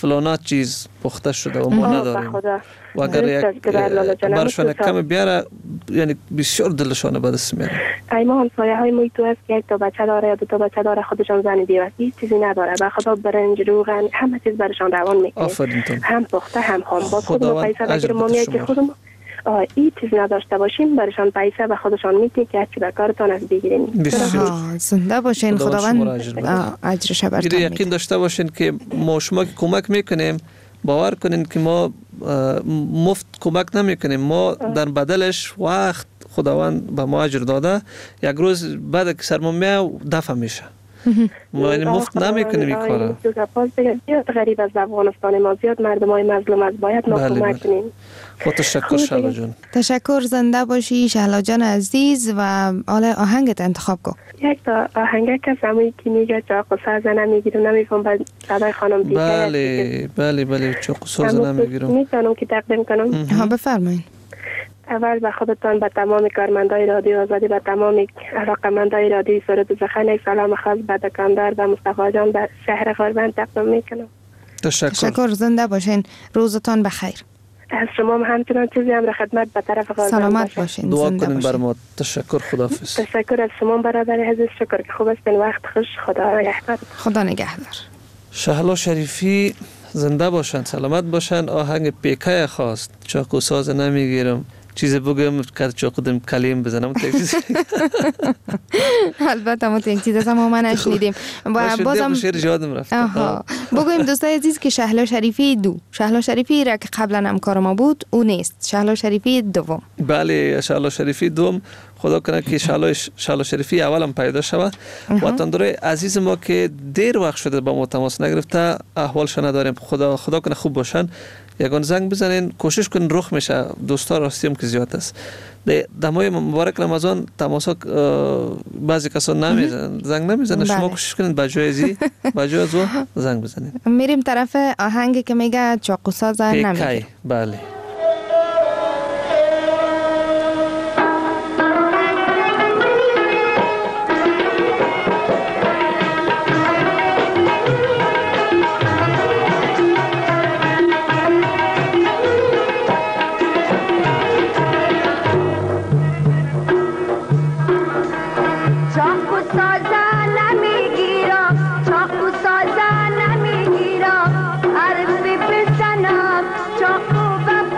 I: فلانا چیز پخته شده و ما نداریم و اگر یک برشان کم بیاره یعنی بسیار دلشان به دست میاره.
N: ای ما همسایه های محیط است که یک تا بچه داره یا دو تا بچه داره خودشان زن بیوست هیچ چیزی نداره و خدا برنج روغن همه چیز برشان روان میکنه. هم پخته هم خام باز خودمون پیسه بگیریم ما میگه که خودمون این چیز نداشته باشیم برشان پیسه و خودشان میده که هرچی به کارتان از بگیریم.
J: زنده باشین خداوند اجرش برتون میده.
I: یقین داشته باشین که ما شما که کمک میکنیم باور کنین که ما مفت کمک نمی کنیم، ما در بدلش وقت خداوند به ما اجر داده، یک روز بعد که سرمون میاد دفع میشه. ما این مفت نمی کنیم این کارا.
N: زیاد غریب از افغانستان ما، زیاد مردم های مظلوم از باید ما کمک کنیم.
I: خود تشکر شهلا جان.
J: تشکر، زنده باشی شهلا جان عزیز. و حالا آهنگت انتخاب کن.
N: یک تا آهنگ که سموی که میگه چاقو ساز نمیگیرم نمیفهم بعد صدای خانم دیگه.
I: بله بله بله چاقو ساز نمیگیرم.
N: میتونم که تقدیم کنم؟
J: ها بفرمایید.
N: اول به خودتان، به تمام کارمندای رادیو آزادی، به تمام علاقمندای رادیو سرود زخنه سلام خاص به دکاندار و مصطفی جان به شهر غربند تقدیم میکنم.
I: تشکر.
J: تشکر، زنده باشین، روزتان بخیر.
N: از شما هم همچنان چیزی هم را خدمت به طرف غربند
J: سلامت باشین.
I: دعا کنین بر ما. تشکر، خداحافظ.
N: تشکر از شما برادر عزیز، شکر که خوب هستین، وقت خوش، خدا نگهدار.
J: خدا نگهدار.
I: شهلا شریفی زنده باشن، سلامت باشن. آهنگ پیکه خواست، چاقو ساز نمیگیرم. چیز بگم که چاقو دم کلیم بزنم تا چیز.
J: البته ما یک چیز هم ما نشنیدیم.
I: و بازم شعر یادم رفت.
J: بگویم دوستای عزیز که شهلا شریفی دو، شهلا شریفی را که قبلا همکار ما بود او نیست، شهلا شریفی دوم.
I: بله شهلا شریفی دوم. خدا کنه که شهلا شهلا شریفی اولم پیدا شود. وطندارای عزیز ما که دیر وقت شده با ما تماس نگرفته، احوالش نداریم. خدا خدا کنه خوب باشن. یگان زنگ بزنین، کوشش کنین، رخ میشه. دوستا راستیم که زیاد است. دمای مبارک رمضان تماسا بعضی کسا نمیزنن، زنگ نمیزنن. شما کوشش کنین با جای زی با جای زو زنگ بزنین.
J: میریم طرف آهنگی که میگه چاقو ساز نمیگیرم.
I: بله.
O: چاقو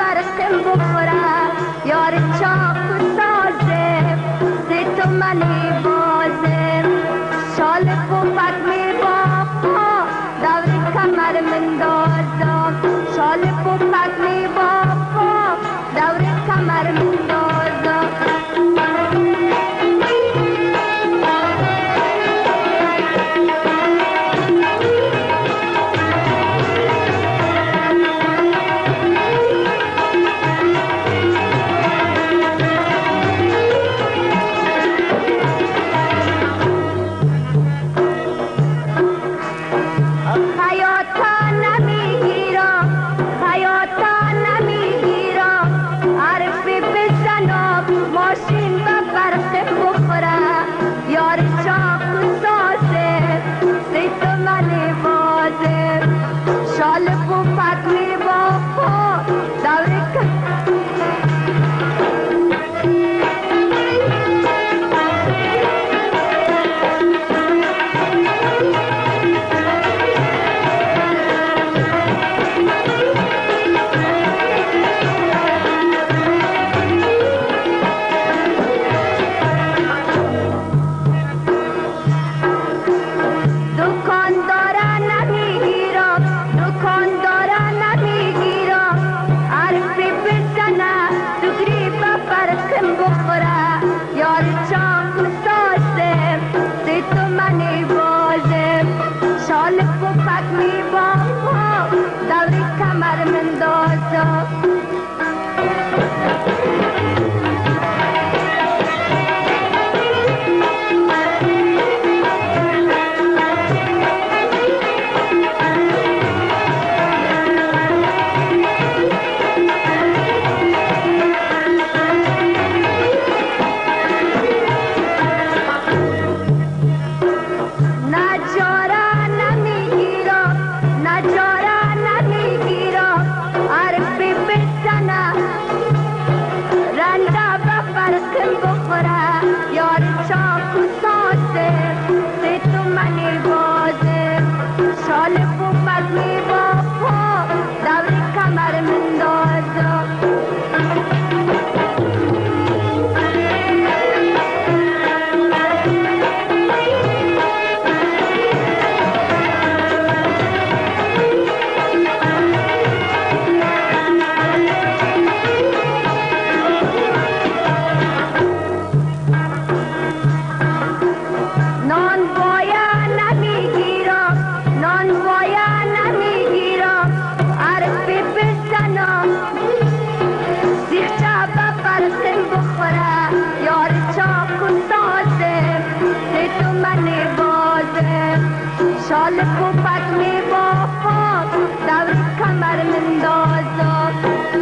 O: حال پوپک می بافد دور کمر مندازد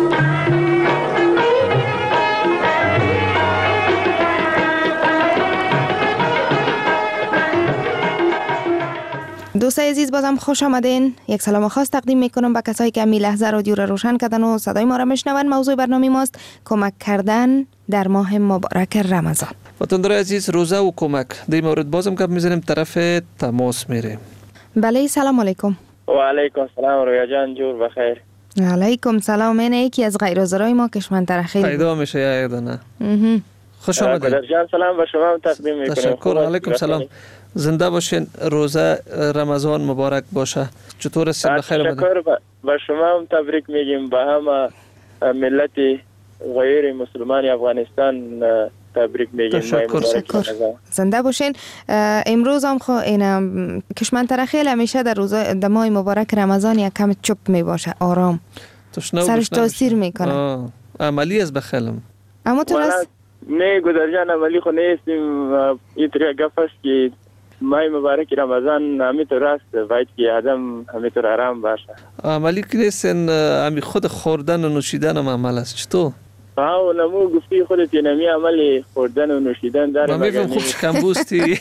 J: دوستای عزیز بازم خوش آمدین. یک سلام خاص تقدیم میکنم به کسایی که می لحظه رادیو را روشن کردن و صدای ما را میشنون. موضوع برنامه ماست کمک کردن در ماه مبارک رمضان.
I: وطندار عزیز، روزه و کمک در این مورد بازم گپ میزنیم، طرف تماس میریم.
J: بله سلام علیکم.
P: و علیکم سلام رویا جان، جور بخیر.
J: علیکم سلام. اینه یکی از غیر حاضرای ما کشمن خیلی
I: پیدا میشه یا دانه. خوش آمدید.
P: قدر جان سلام به شما تقدیم میکنم.
I: تشکر. علیکم سلام. زنده باشین. روزه رمضان مبارک باشه. چطور هستید؟ بخیر آمدید.
P: تشکر به شما هم تبریک میگیم، به همه ملت غیر مسلمان افغانستان تبریک میگیم.
J: تشکر. تشکر. زنده باشین. امروز هم خو این کشمن ترخیل همیشه در روزه در ماه مبارک رمضان یک کم چپ می باشه، آرام. سرش تاثیر میکنه.
I: عملی از بخلم.
J: اما تو راست
P: نه گذر جان عملی خو نیستیم. این طریقه گپ است که ماه مبارک رمضان همیتون راست باید که آدم همیتون آرام باشه.
I: عملی که نیستن همی خود خوردن و نوشیدن هم عمل است. چطور؟
P: ها نمو گفتی خودت نمی عمل خوردن و نوشیدن داره.
I: من میفهم خوب شکم بوستی.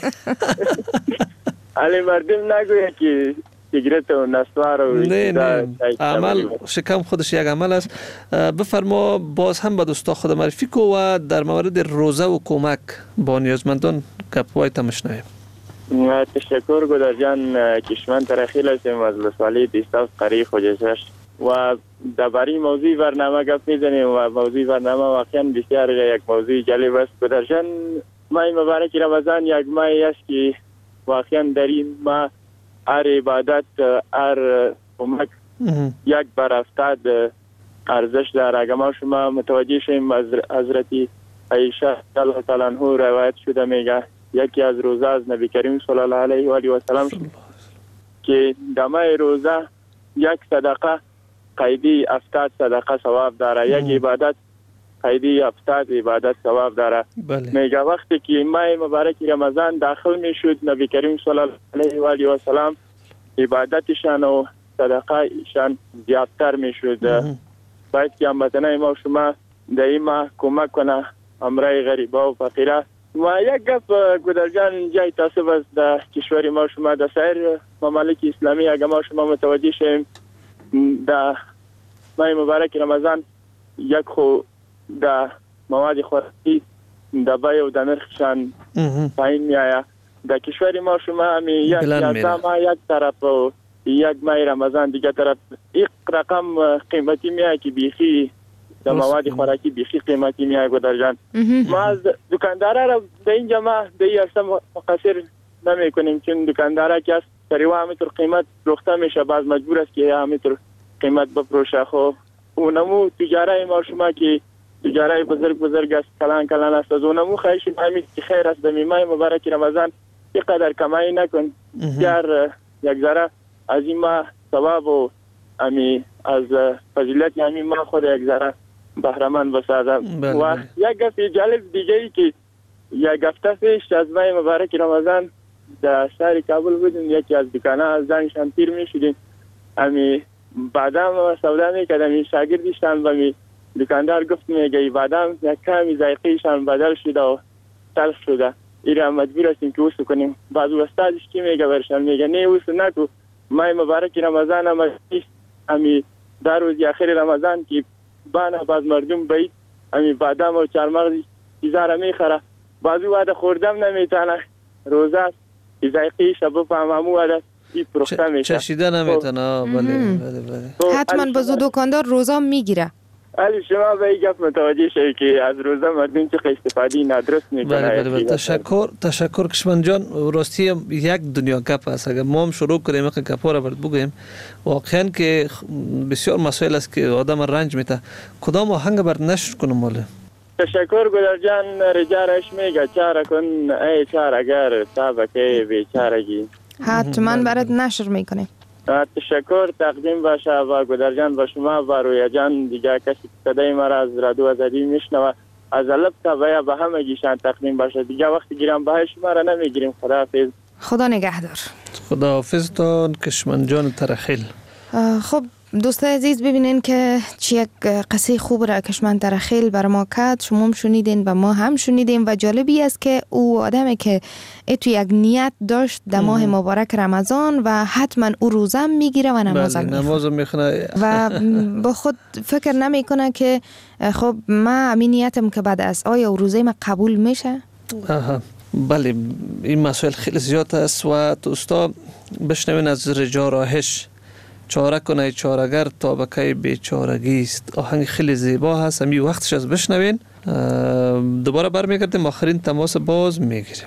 P: علی مردم نگویه که سیگرت و نسوار و
I: نه نه عمل شکم خودش یک عمل است. بفرما باز هم به دوستا خود معرفی کو و در مورد روزه و کمک با نیازمندان گپ‌های تمشنایم.
P: تشکر گدر جان. کشمن ترخیل هستیم از لسوالی دیستاف قریب خوجشش و درباره موضوع برنامه گپ میزنیم و موضوع برنامه واقعا بسیار یک موضوع جالب است. گدر جان ماه مبارک رمضان یک ماهی است که واقعا در این ماه هر عبادت هر کمک یک بر افتاد ارزش داره. اگر ما شما متوجه شیم از حضرت عایشه الله تعالی عنها روایت شده میگه یکی از روزه از نبی کریم صلی الله علیه و آله و سلام که دمای روزه یک صدقه قیدی افتاد صدقه ثواب داره، یک عبادت قیدی افتاد عبادت ثواب داره. میگه وقتی که ماه مبارک رمضان داخل میشد نبی کریم صلی الله علیه و آله و سلام عبادتشان و صدقه ایشان زیادتر میشد. باید که هموطنان ما شما در این ماه کمک کنه امرای غریبه و فقیره. و یک گپ گدر جان جای تاسف است در کشور ما شما در سایر ممالک اسلامی اگر ما شما متوجه شیم در ماه مبارک رمضان یک خو در مواد خوراکی در بای و در نرخشان پایین می آید. در کشور ما شما همی یک یازده ماه یک طرف و یک ماه رمضان دیگه طرف یک رقم قیمتی می آید که بیخی در مواد خوراکی بیخی قیمتی می آید گدر جان. ما از دکاندارا را در اینجا ما در این عرصه مقصر نمی کنیم چون دکاندارا که است سریوه همینطور قیمت روخته میشه، باز مجبور است که همینطور قیمت بفروشه. خب اونمو تجاره ما شما که تجاره بزرگ بزرگ است کلان کلان است از اونمو خواهش همین که خیر است در ماه مبارک رمضان اینقدر کمایی نکن بیار یک ذره از این ماه ثواب و امی از فضیلت همین ماه خود یک ذره بهره‌مند بسازه. و یک گپ جالب دیگه ای که یک هفته پیش از ماه مبارک رمضان در شهر کابل بودیم، یکی از دکانه از زنشان تیر می شدیم، امی بادام سودا می کردم، شاگردشان و می دکاندار گفت میگه بادام یک کمی ذائقه‌شان بدل شده و تلخ شده، ایرا مجبور هستیم که وسو کنیم. بعض استادش کی میگه برشان میگه نه وسو نکو، ماه مبارک رمضان هم امی در روز آخر رمضان که بانه باز مردم باید امی بادام و چارمغز چیزا میخره، بعضی وعده خوردم نمیتونه روزه است ذائقه شب فهممو وعده این پروخته میشه
I: چشیده نمیتونه. بله بله بله
J: حتما بازو دکاندار روزه میگیره.
P: علی شما به این گپ متوجه شوید که از روزه مردم چه استفاده نادرست میکنه.
I: بله بله تشکر تشکر کشمن جان. راستی یک دنیا گپ است. اگر ما هم شروع کنیم که گپا را برد بگیم واقعا که بسیار مسائل است که آدم رنج میده. کدام آهنگ برد نشر کنم ماله؟
P: تشکر گلر جان. رجارش میگه چاره کن ای چاره‌گر تابکه بیچارگی.
J: حتما برات نشر میکنیم.
P: تشکر تقدیم باشه و گدر جان و شما و رویا جان دیگه کسی صدای ما را از رادیو آزادی میشنوه از لب تا ویا به همگیشان تقدیم باشه. دیگه وقتی گیرم به شما را نمیگیریم. خداحافظ.
J: خدا نگهدار.
I: خداحافظتان کشمن جان ترخیل.
J: خب دوستای عزیز، ببینین که چی یک قصه خوب را کشمن ترخیل بر ما کرد. شما هم شنیدین و ما هم شنیدیم و جالبی است که او آدمی که تو یک نیت داشت در ماه مبارک رمضان و حتما او روزه میگیره و نماز هم
I: نماز میخونه
J: و با خود فکر نمیکنه که خب من همین نیتم که بعد از آیا روزه ما قبول میشه؟
I: آها بله، این مسائل خیلی زیاد است و دوستا بشنوین از رجا راهش. چاره کنه چاره‌گر تا بکی بیچارگی است. آهنگ خیلی زیبا هست، همین وقتش از بشنوین. دوباره برمیگردیم، آخرین تماس باز میگیریم.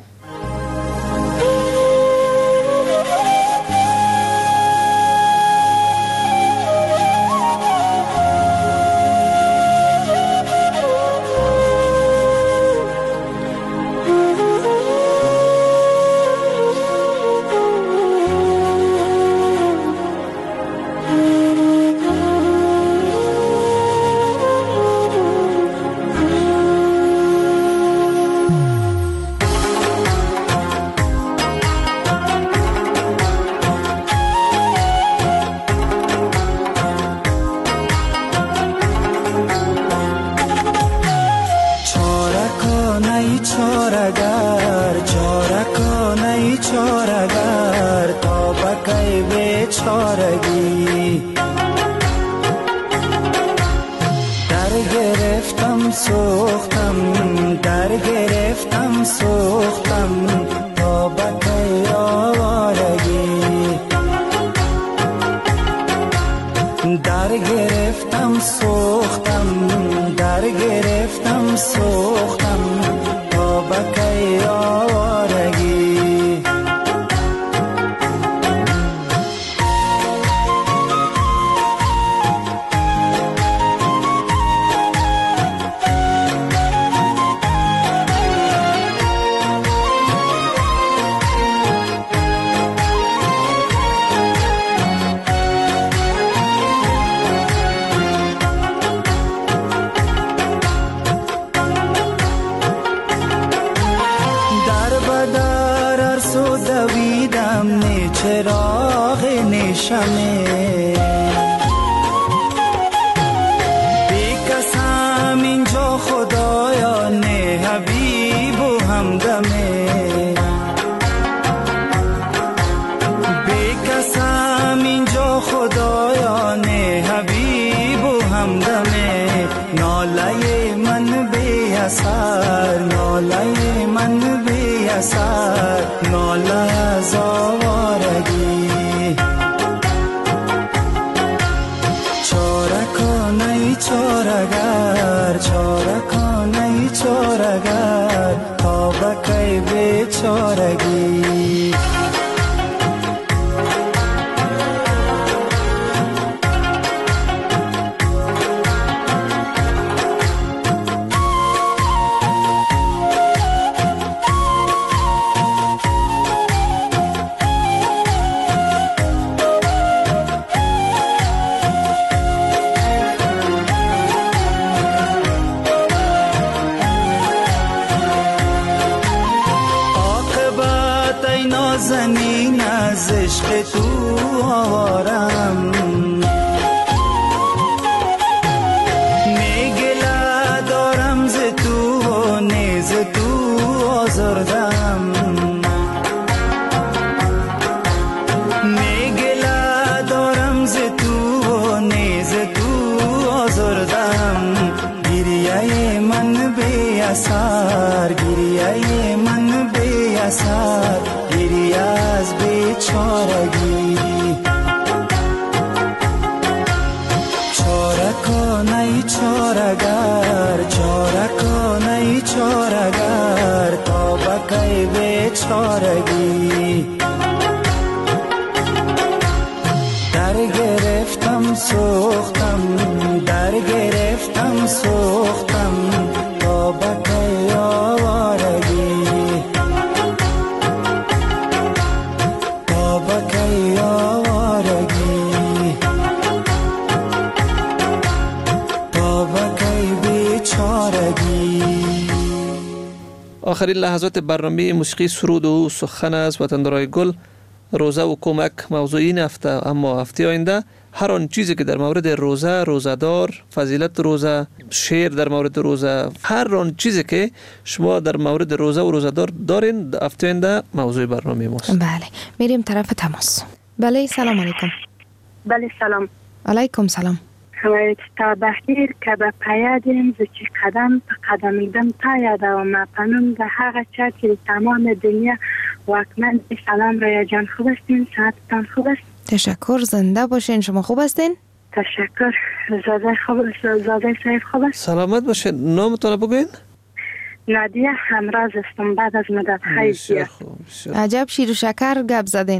I: آخرین لحظات برنامه موسیقی سرود و سخن از وطندارای گل. روزه و کمک موضوع این هفته، اما هفته آینده هر آن چیزی که در مورد روزه، روزدار، فضیلت روزه، شعر در مورد روزه، هر آن چیزی که شما در مورد روزه و روزدار دارین، هفته آینده موضوع برنامه ماست.
J: بله، میریم طرف تماس. بله، سلام علیکم.
Q: بله سلام.
J: علیکم سلام.
Q: تا بخیر که به پیادیم زچی قدم تا قدم ایدم پایده و ما پنم ده هغه چا که تمام دنیا واکمن. سلام ریا جان، خوب هستین؟ ساعتتان خوب است؟
J: تشکر، زنده باشین. شما خوب هستین؟
Q: تشکر. زاده خوب زاده صاحب خوب است؟
I: سلامت باشین. نامتون بگوین؟
Q: نادیه همراز استم بعد از مدت خیلی.
J: عجب شیر و شکر گپ زدین.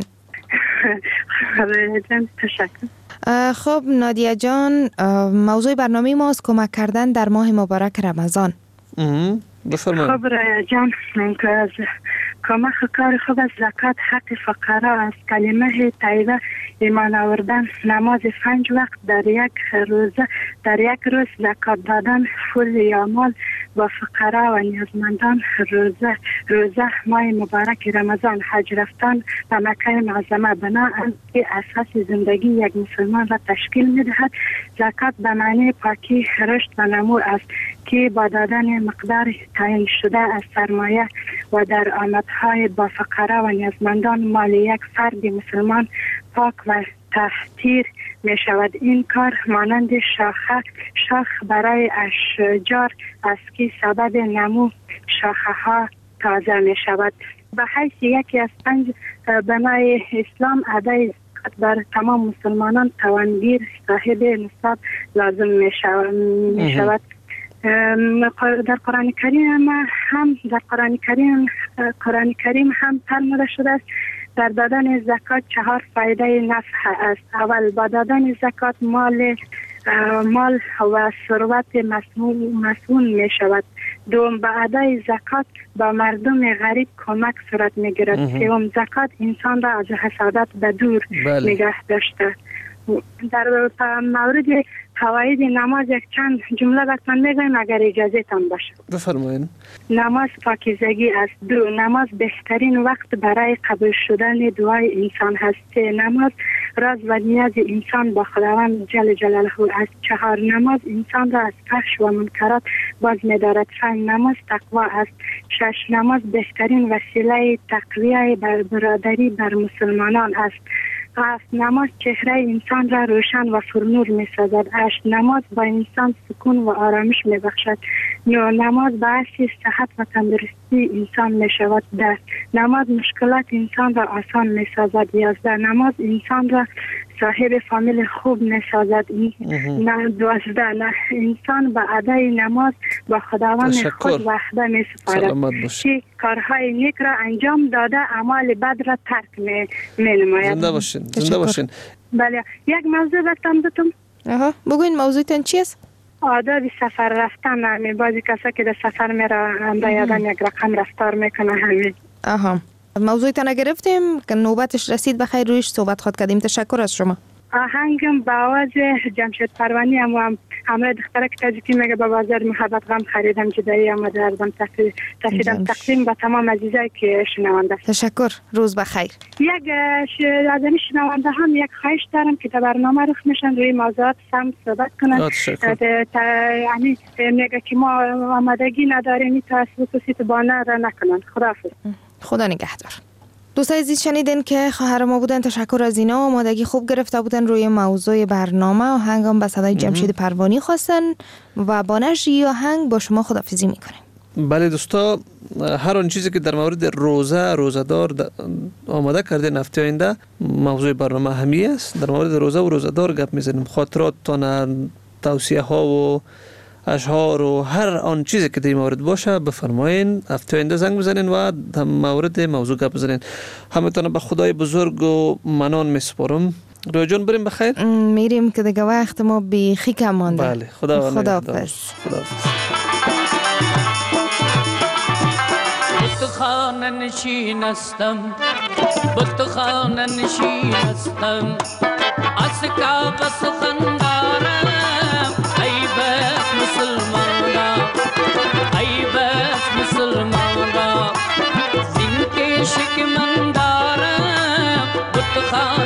Q: ریا جان تشکر.
J: خب نادیه جان، موضوع برنامه ماست کمک کردن در ماه مبارک رمضان.
I: بفرمایید.
Q: خب ریا جان، من که از کمک کار خوب از زکات حق فقرا، از کلمه طیبه ایمان آوردن، نماز پنج وقت در یک روزه در یک روز زکات دادن، فول یا مال با فقرا و نیازمندان، روزه روزه ماه مبارک رمضان، حج رفتن به مکه معظمه، بنا که اساس زندگی یک مسلمان را تشکیل می‌دهد. زکات به معنی پاکی، رشد و نمو است که با دادن مقدار تعیین شده از سرمایه و در آمدهای با فقرا و نیازمندان مال یک فرد مسلمان پاک و تحتیر می شود. این کار مانند شاخه شاخ برای اشجار است که سبب نمو شاخه ها تازه می شود. به حیث یکی از پنج بنای اسلام ادای زکات بر تمام مسلمانان توانگیر صاحب نصاب لازم می شود. می شود. در قرآن کریم هم در قرآن کریم قرآن کریم هم فرموده شده است در دادن زکات چهار فایده نفع است. اول، با دادن زکات مال مال و ثروت مسئول می شود. دوم، با ادای زکات با مردم غریب کمک صورت می گیرد. سوم، زکات انسان را از حسادت به دور نگه داشته. در مورد فواید نماز یک چند جمله براتون میگم اگر اجازه تان باشه.
I: بفرمایید.
Q: نماز پاکیزگی است. دو، نماز بهترین وقت برای قبول شدن دعای انسان هست. سه، نماز راز و نیاز انسان با خداوند جل جلاله است. چهار، نماز انسان را از فحش و منکرات باز می‌دارد. پنج، نماز تقوا است. شش، نماز بهترین وسیله تقویت برادری بر مسلمانان است. هفت، نماز چهره انسان را روشن و پرنور می سازد. هشت، نماز با انسان سکون و آرامش می بخشد. نه، نماز باعث صحت و تندرستی انسان می شود. ده، نماز مشکلات انسان را آسان می سازد. یازده، نماز انسان را صاحب فامیل خوب می سازد. نه، دوازده، نه انسان با ادای نماز با خداوند خود وحده می سپارد که کارهای نیک را انجام داده اعمال بد را ترک می نماید.
I: زنده باشین. زنده باشین.
Q: بله، یک موضوع بتم بتم.
J: آها، بگوین موضوعتون چی است؟
Q: آداب سفر رفتن. همین بعضی کسا که در سفر میره با یادن یک رقم رفتار میکنه همین.
J: آها، موضوعتون گرفتیم که نوبتش رسید بخیر رویش صحبت خود کردیم. تشکر از شما.
Q: آهنگم با آواز جمشید پروانی هم هم همراه دختره که تاجیکی میگه با بازار محبت غم خریدم جدایی آمده ارزم تفیدم تقدیم با تمام عزیزایی که شنونده.
J: تشکر، روز بخیر.
Q: یک از این شنونده هم یک خواهش دارم که در برنامه رخ میشن روی موضوعات سم صحبت کنن. یعنی میگه که ما آمادگی نداریم تا خصوصیت بانه را نکنن. خداحافظ.
J: خدا نگهدار. دوستای عزیز شنیدین که خواهر ما بودن. تشکر از اینا. آمادگی خوب گرفته بودن روی موضوع برنامه. آهنگام به صدای جمشید پروانی خواستن و با نشر آهنگ با شما خداحافظی میکنیم.
I: بله دوستا، هر آن چیزی که در مورد روزه روزدار آماده کرده هفته آینده موضوع برنامه همی است. در مورد روزه و روزدار گپ میزنیم. خاطراتتان، توصیه ها و اشعار و هر آن چیزی که در مورد باشه بفرمایین. هفته آینده زنگ بزنین و در مورد موضوع گپ بزنین. همتون به خدای بزرگ و منان میسپارم. روی جان بریم بخیر.
J: میریم که دیگه وقت ما بیخی کم مانده.
I: بله، خدا
J: خداحافظ.
I: خداحافظ.
H: بتخانه نشینستم بتخانه نشینستم از کعبه سخن دارم. ای بس مسلمانا ای بس مسلمانا زین که شک من دارم خان